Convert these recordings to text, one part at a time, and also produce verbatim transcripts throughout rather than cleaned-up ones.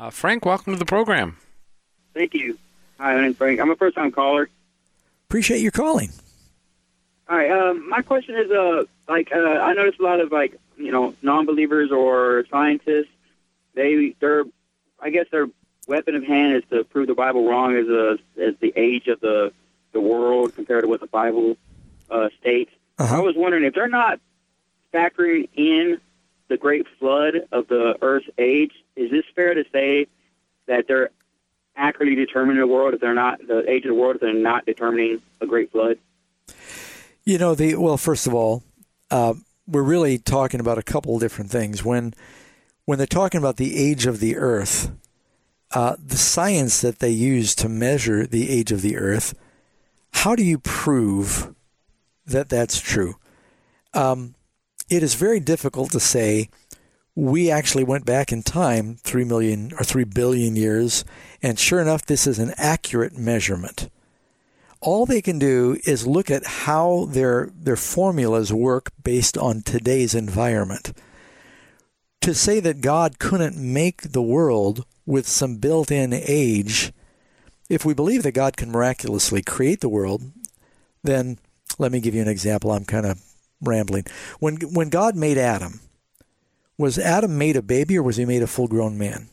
Uh, Frank, welcome to the program. Thank you. Hi, my name's Frank. I'm a first-time caller. Appreciate your calling. All right. Um, my question is, uh, like, uh, I notice a lot of, like, you know, non-believers or scientists, they, they're, I guess their weapon of hand is to prove the Bible wrong as a, as the age of the, the world compared to what the Bible uh, states. Uh-huh. I was wondering if they're not factoring in the great flood of the Earth's age, is this fair to say that they're accurately determining the world if they're not the age of the world if they're not determining a great flood? You know, the well, first of all, uh, we're really talking about a couple of different things. When when they're talking about the age of the Earth, uh, the science that they use to measure the age of the Earth, how do you prove that that's true? Um, it is very difficult to say we actually went back in time three million or three billion years, and sure enough, this is an accurate measurement. All they can do is look at how their their formulas work based on today's environment. To say that God couldn't make the world with some built-in age, if we believe that God can miraculously create the world, then let me give you an example. I'm kind of rambling. When when God made Adam, was Adam made a baby or was he made a full-grown man?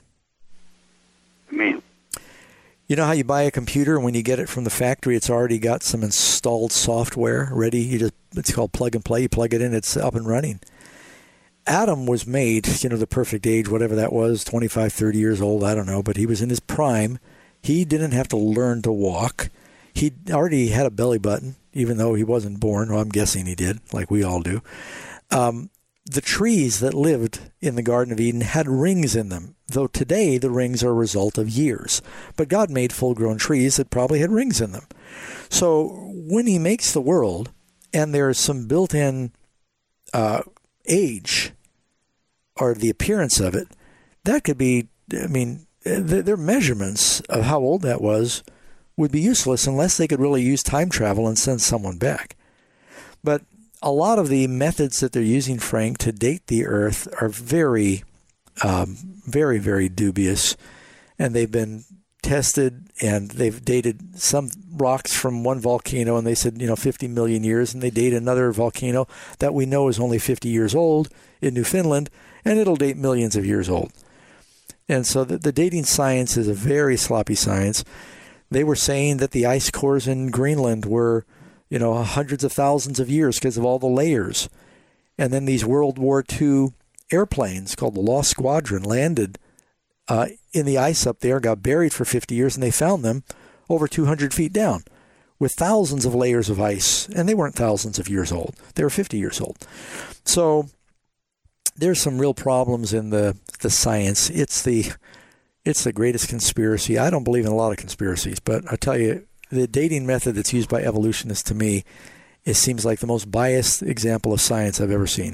Man. You know how you buy a computer and when you get it from the factory, it's already got some installed software ready? You just it's called plug and play. You plug it in, it's up and running. Adam was made, you know, the perfect age, whatever that was, twenty-five, thirty years old, I don't know, but he was in his prime. He didn't have to learn to walk. He already had a belly button, even though he wasn't born. Well, I'm guessing he did, like we all do. Um, the trees that lived in the Garden of Eden had rings in them, though today the rings are a result of years. But God made full-grown trees that probably had rings in them. So when he makes the world, and there's some built-in uh, age, or the appearance of it, that could be, I mean, th- their measurements of how old that was would be useless unless they could really use time travel and send someone back. But a lot of the methods that they're using, Frank, to date the Earth are very, um, very, very dubious. And they've been tested, and they've dated some rocks from one volcano, and they said, you know, fifty million years. And they date another volcano that we know is only fifty years old in Newfoundland, and it'll date millions of years old. And so the, the dating science is a very sloppy science. They were saying that the ice cores in Greenland were, you know, hundreds of thousands of years because of all the layers. And then these World War Two airplanes called the Lost Squadron landed uh, in the ice up there, got buried for fifty years, and they found them over two hundred feet down with thousands of layers of ice. And they weren't thousands of years old. They were fifty years old. So there's some real problems in the, the science. It's the it's the greatest conspiracy. I don't believe in a lot of conspiracies, but I tell you, the dating method that's used by evolutionists, to me, it seems like the most biased example of science I've ever seen.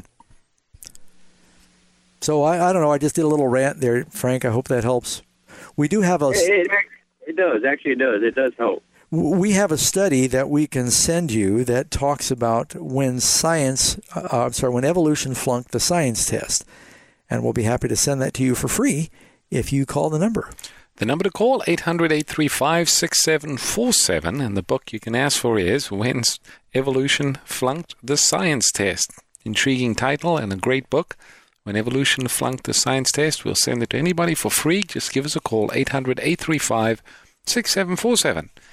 So I, I don't know. I just did a little rant there, Frank. I hope that helps. We do have a... It, it, it does. Actually, it does. It does help. We have a study that we can send you that talks about when science, uh, I'm sorry, when evolution flunked the science test. And we'll be happy to send that to you for free if you call the number. The number to call, eight hundred, eight three five, six seven four seven. And the book you can ask for is When Evolution Flunked the Science Test. Intriguing title and a great book. When Evolution Flunked the Science Test. We'll send it to anybody for free. Just give us a call, eight hundred, eight three five, six seven four seven.